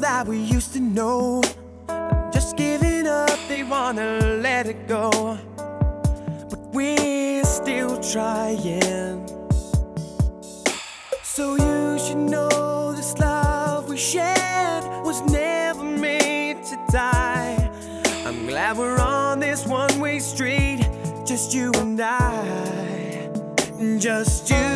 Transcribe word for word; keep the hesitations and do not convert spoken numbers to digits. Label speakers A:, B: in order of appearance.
A: like we used to know. Just giving up, they wanna let it go, but we're still trying. So you should know this love we shared was never made to die. I'm glad we're on this one-way street, just you and I, just you